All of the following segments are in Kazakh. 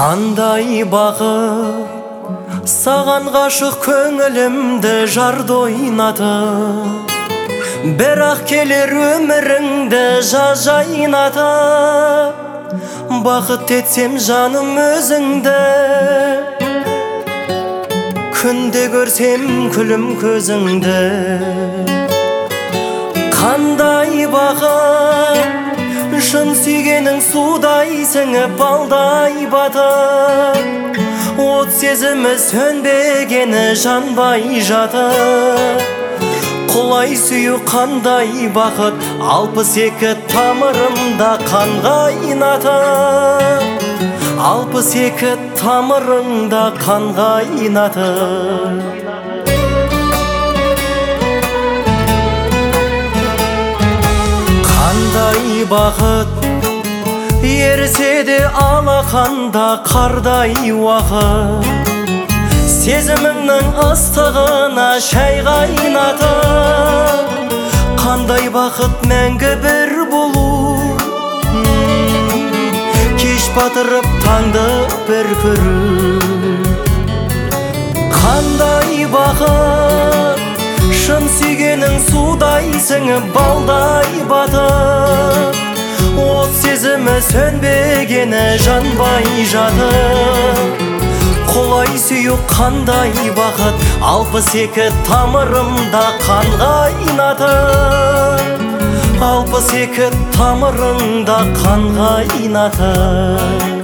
Қандай бақыт саған ғашық көңілімді жарды ойнатып, бірақ келер өміріңді жайнатып. Бақыт етсем жаным өзіңді, күнде көрсем күлім көзіңді. Қандай бақыт шын сүйгенің судай сіңіп балдай батып, от сезімі сөнбегені жанбай жатып. Құлай сүю қандай бақыт, 62 тамырымда қан қайнатып, 62 тамырыңда қан қайнатып. Қандай бақыт ерсе де алақанда қардай уақыт, сезіміңнің ыстығына шай қайнатып. Қандай бақыт мәңгі бір болу, кеш батырып таңды бір көру. Қандай бақыт шын сүйгенің судай сіңіп балдай батып, от сезімі сөнбегені жанбай жатып. Құлай сүю қандай бақыт, 62 тамырымда қан қайнатып, 62 тамырыңда қан қайнатып.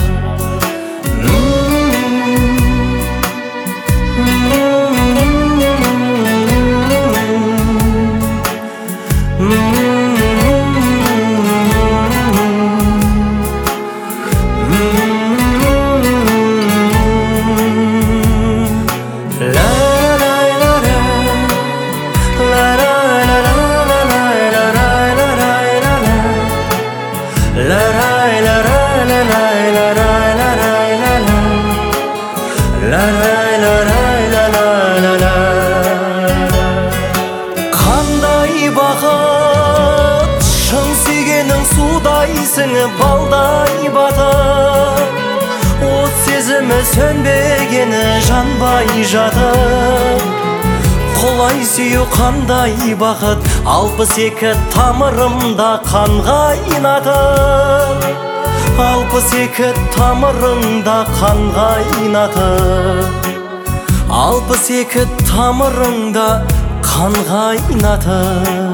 Қандай бақыт шын сүйгенің судай сіңіп балдай батып, от сезімі сөнбегені жанбай жатып. Құлай сүю қандай бақыт, 62 тамырымда қан қайнатып, 62 тамырыңда қан қайнатып, 62 тамырыңда қан қайнатып.